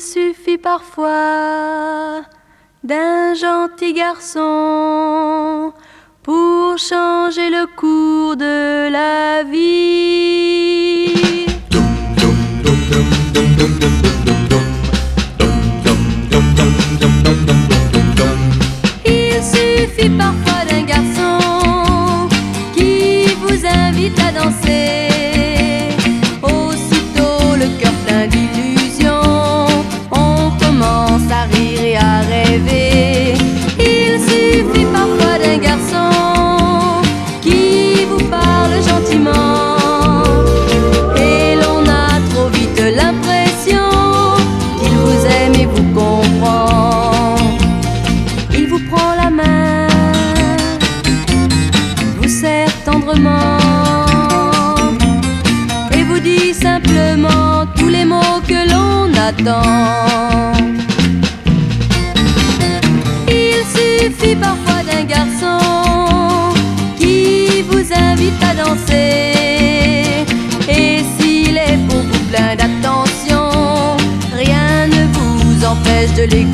suffit parfois d'un gentil garçon pour changer le cours de la vie. Il suffit parfois d'un garçon qui vous invite à danser. Aussitôt le cœur plein d'illusions, on commence à rire et à rêver. Il suffit parfois d'un garçon qui vous parle gentiment, et l'on a trop vite l'impression qu'il vous aime et vous comprend. Il vous prend la main, vous serre tendrement et vous dit simplement tous les mots que l'on attend. Il suffit parfois d'un garçon qui vous invite à danser, et s'il est pour vous plein d'attention, rien ne vous empêche de l'écouter.